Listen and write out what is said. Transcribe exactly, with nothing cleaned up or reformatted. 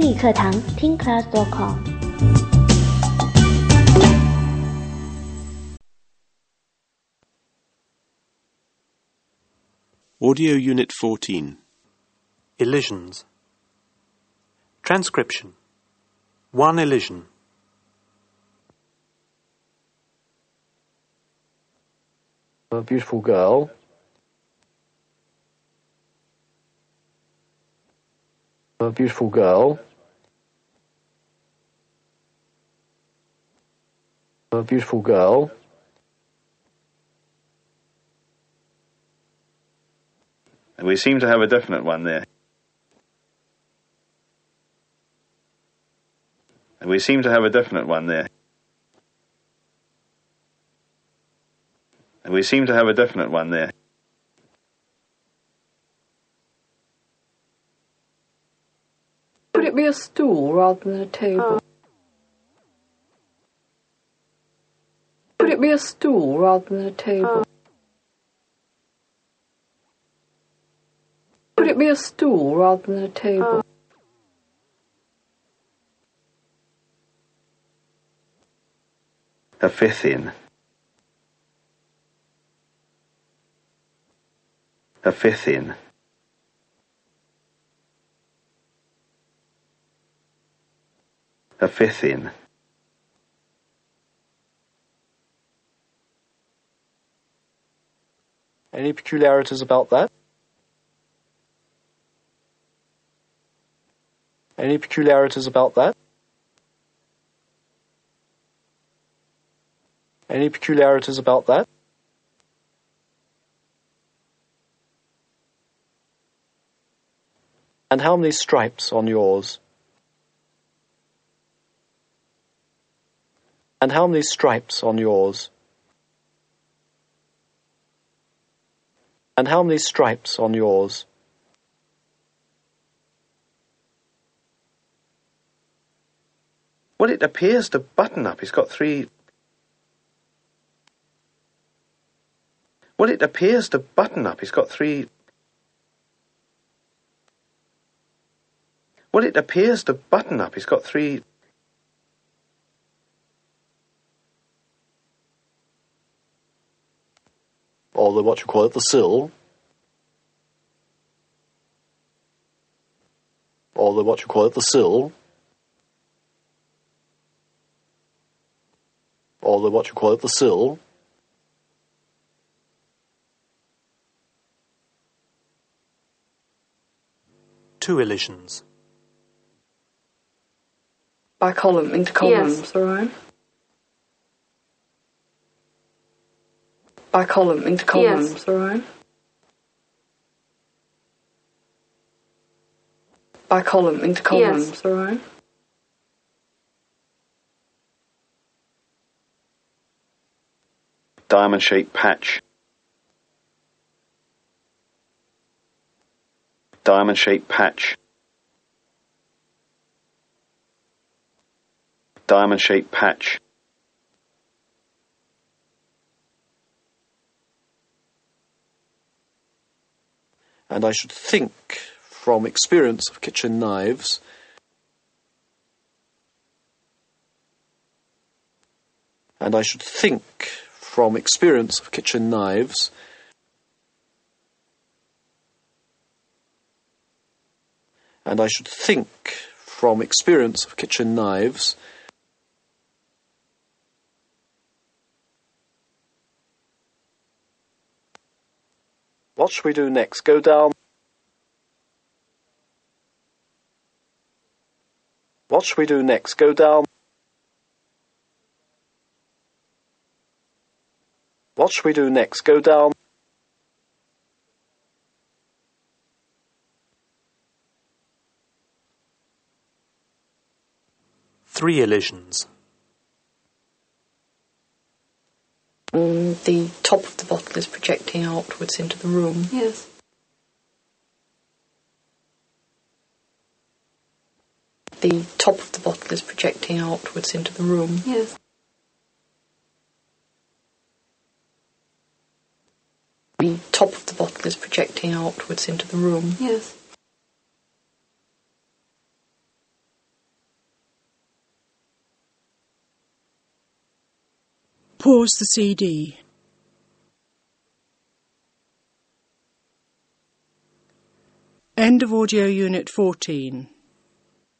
英语课堂听 class dot com。 Audio Unit fourteen. Elisions. Transcription. One elision. A beautiful girl. A beautiful girl. A beautiful girl. And we seem to have a definite one there. And we seem to have a definite one there. And we seem to have a definite one there. Would it be a stool rather than a table? Would it be a stool rather than a table? Would it be a stool rather than a table? A fifth in. A fifth in. A fifth in. Any peculiarities about that? Any peculiarities about that? Any peculiarities about that? And how many stripes on yours? And how many stripes on yours? And how many stripes on yours? Well, it appears to button up. It's got three... Well, it appears to button up. It's got three... Well, it appears to button up. It's got three... Or the, what you call it, the sill. Or the, what you call it, the sill. Or the, what you call it, the sill. Two elisions. By column, into columns, Yes. alright? By column, into columns, Yes. alright? By column, into columns, Yes. alright? Diamond-shaped patch. Diamond-shaped patch. Diamond-shaped patch. And I should think, from experience of kitchen knives, and I should think, from experience of kitchen knives, and I should think, from experience of kitchen knives, what shall we do next? Go down. What shall we do next? Go down. What shall we do next? Go down. Three elisions. Mm, the top of the bottle is projecting outwards into the room. Yes. The top of the bottle is projecting outwards into the room. Yes. The top of the bottle is projecting outwards into the room. Yes. Pause the C D. End of audio unit fourteen.